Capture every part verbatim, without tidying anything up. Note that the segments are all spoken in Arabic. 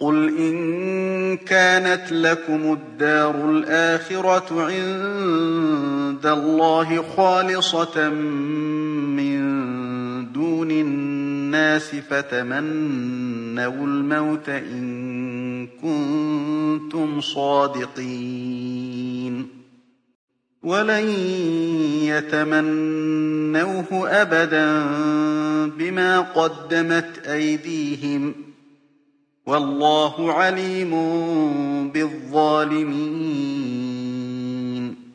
قُلْ إِن كَانَتْ لَكُمُ الدَّارُ الْآخِرَةُ عِندَ اللَّهِ خَالِصَةً مِّن دُونِ النَّاسِ فَتَمَنَّوُا الْمَوْتَ إِن كُنتُمْ صَادِقِينَ وَلَن يَتَمَنَّوْهُ أَبَدًا بِمَا قَدَّمَتْ أَيْدِيهِمْ ۗ وَاللَّهُ عَلِيمٌ بِالظَّالِمِينَ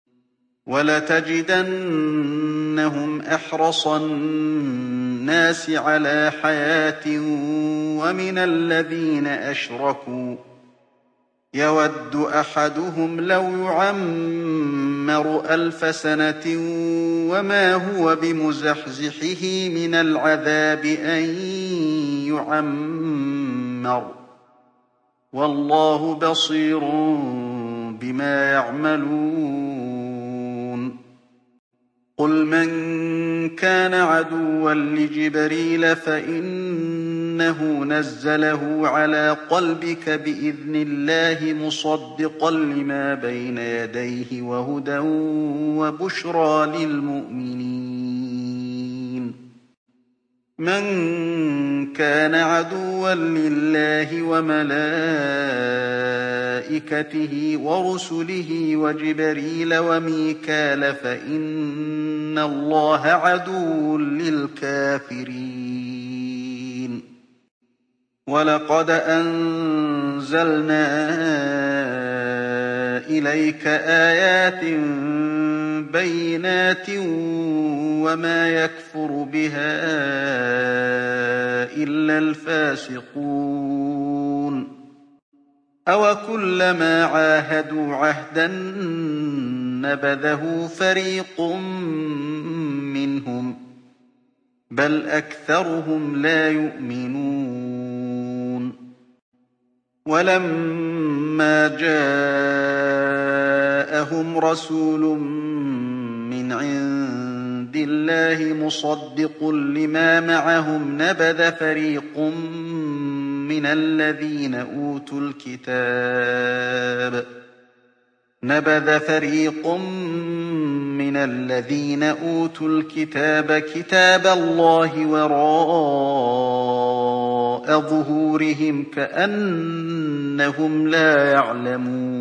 وَلَتَجِدَنَّهُمْ أَحْرَصَ النَّاسِ عَلَىٰ حَيَاةٍ وَمِنَ الَّذِينَ أَشْرَكُوا ۚ يَوَدُّ أَحَدُهُمْ لَوْ يُعَمَّرُ أَلْفَ سَنَةٍ وَمَا هُوَ بِمُزَحْزِحِهِ مِنَ الْعَذَابِ أَن يُعَمَّرَ ۗ وَاللَّهُ بَصِيرٌ بِمَا يَعْمَلُونَ قُلْ مَن كَانَ عَدُوًّا لِّجِبْرِيلَ فَإِنَّهُ نَزَّلَهُ عَلَىٰ قَلْبِكَ بِإِذْنِ اللَّهِ مُصَدِّقًا لِّمَا بَيْنَ يَدَيْهِ وَهُدًى وَبُشْرَىٰ لِلْمُؤْمِنِينَ مَن كَانَ عَدُوًّا لِّلَّهِ وَمَلَائِكَتِهِ وَرُسُلِهِ وَجِبْرِيلَ وَمِيكَالَ فَإِنَّ اللَّهَ عَدُوٌّ لِّلْكَافِرِينَ وَلَقَدْ أَنزَلْنَا إِلَيْكَ آيَاتٍ بَيِّنَاتٍ وَمَا يَكْفُرُ بِهَا إِلَّا الْفَاسِقُونَ أَوَكُلَّمَا عَاهَدُوا عَهْدًا نَّبَذَهُ فَرِيقٌ مِّنْهُم ۚ بَلْ أَكْثَرُهُمْ لَا يُؤْمِنُونَ وَلَمَّا جَاءَهُمْ رَسُولٌ مِّنْ عِندِ اللَّهِ مُصَدِّقٌ لِّمَا مَعَهُمْ نَبَذَ فَرِيقٌ مِّنَ الَّذِينَ أُوتُوا الْكِتَابَ نَبَذَ فَرِيقٌ مِّنَ الَّذِينَ أُوتُوا الْكِتَابَ كِتَابَ اللَّهِ وَرَاءَ ظُهُورِهِمْ كَأَنَّهُمْ لَا يَعْلَمُونَ